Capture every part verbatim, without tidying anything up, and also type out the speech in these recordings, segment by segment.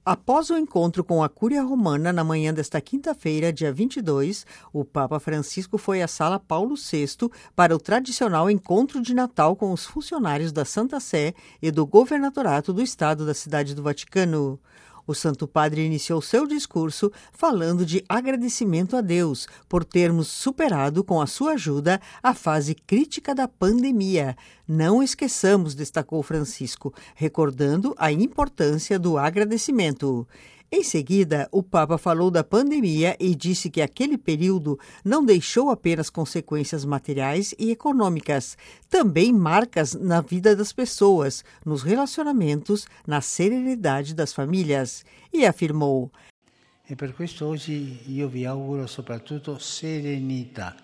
Após o encontro com a Cúria Romana na manhã desta quinta-feira, dia vinte e dois, o Papa Francisco foi à Sala Paulo sexto para o tradicional encontro de Natal com os funcionários da Santa Sé e do Governadorato do Estado da Cidade do Vaticano. O Santo Padre iniciou seu discurso falando de agradecimento a Deus por termos superado, com a sua ajuda, a fase crítica da pandemia. Não esqueçamos, destacou Francisco, recordando a importância do agradecimento. Em seguida, o Papa falou da pandemia e disse que aquele período não deixou apenas consequências materiais e econômicas, também marcas na vida das pessoas, nos relacionamentos, na serenidade das famílias. E afirmou: E per questo oggi io vi auguro soprattutto serenità.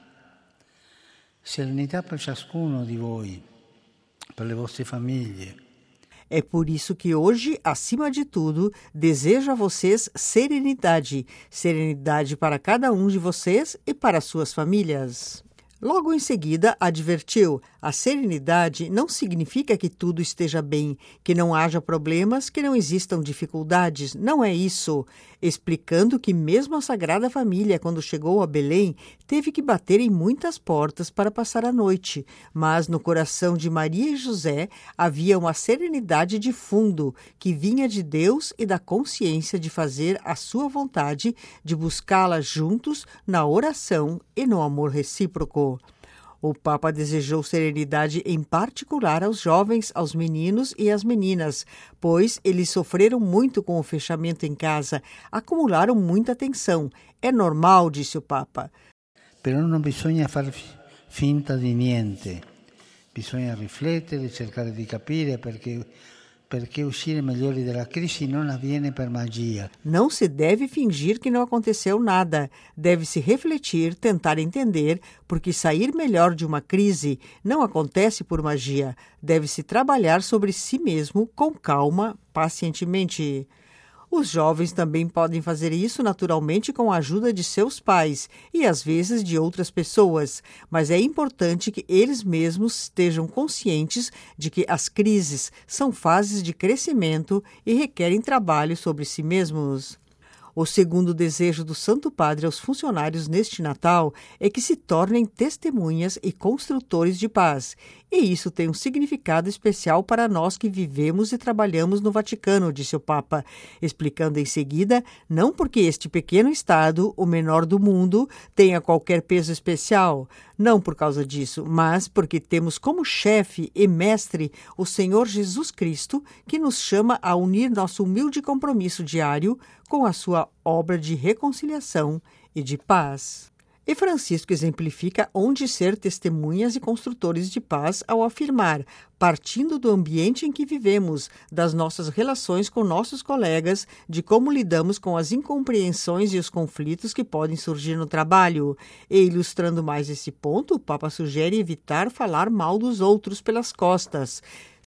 Serenità per ciascuno di voi, per le vostre famiglie. É por isso que hoje, acima de tudo, desejo a vocês serenidade. Serenidade para cada um de vocês e para suas famílias. Logo em seguida, advertiu: a serenidade não significa que tudo esteja bem, que não haja problemas, que não existam dificuldades. Não é isso. Explicando que mesmo a Sagrada Família, quando chegou a Belém, teve que bater em muitas portas para passar a noite. Mas no coração de Maria e José havia uma serenidade de fundo, que vinha de Deus e da consciência de fazer a sua vontade, de buscá-la juntos na oração e no amor recíproco. O Papa desejou serenidade em particular aos jovens, aos meninos e às meninas, pois eles sofreram muito com o fechamento em casa, acumularam muita tensão. É normal, disse o Papa. Però non bisogna far finta di niente, bisogna riflettere, cercare di capire perché perché uscire melhori dalla crisi non avviene per magia. Não se deve fingir que não aconteceu nada. Deve-se refletir, tentar entender, porque sair melhor de uma crise não acontece por magia. Deve-se trabalhar sobre si mesmo com calma, pacientemente. Os jovens também podem fazer isso naturalmente com a ajuda de seus pais e, às vezes, de outras pessoas, mas é importante que eles mesmos estejam conscientes de que as crises são fases de crescimento e requerem trabalho sobre si mesmos. O segundo desejo do Santo Padre aos funcionários neste Natal é que se tornem testemunhas e construtores de paz. E isso tem um significado especial para nós que vivemos e trabalhamos no Vaticano, disse o Papa, explicando em seguida, não porque este pequeno Estado, o menor do mundo, tenha qualquer peso especial, não por causa disso, mas porque temos como chefe e mestre o Senhor Jesus Cristo, que nos chama a unir nosso humilde compromisso diário com a sua obra de reconciliação e de paz. E Francisco exemplifica onde ser testemunhas e construtores de paz ao afirmar, partindo do ambiente em que vivemos, das nossas relações com nossos colegas, de como lidamos com as incompreensões e os conflitos que podem surgir no trabalho. E ilustrando mais esse ponto, o Papa sugere evitar falar mal dos outros pelas costas.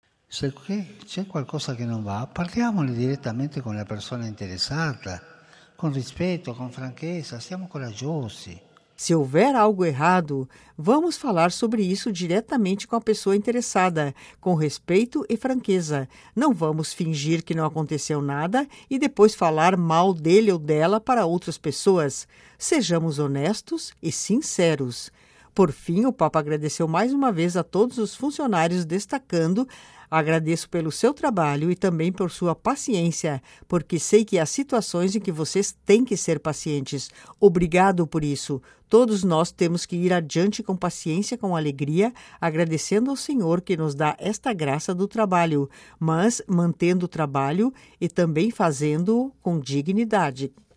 Se c'è qualcosa che non va, parliamone direttamente con la persona interessata, con rispetto, con franchezza, siamo coraggiosi. Se houver algo errado, vamos falar sobre isso diretamente com a pessoa interessada, com respeito e franqueza. Não vamos fingir que não aconteceu nada e depois falar mal dele ou dela para outras pessoas. Sejamos honestos e sinceros. Por fim, o Papa agradeceu mais uma vez a todos os funcionários, destacando: agradeço pelo seu trabalho e também por sua paciência, porque sei que há situações em que vocês têm que ser pacientes. Obrigado por isso. Todos nós temos que ir adiante com paciência, com alegria, agradecendo ao Senhor que nos dá esta graça do trabalho, mas mantendo o trabalho e também fazendo-o com dignidade.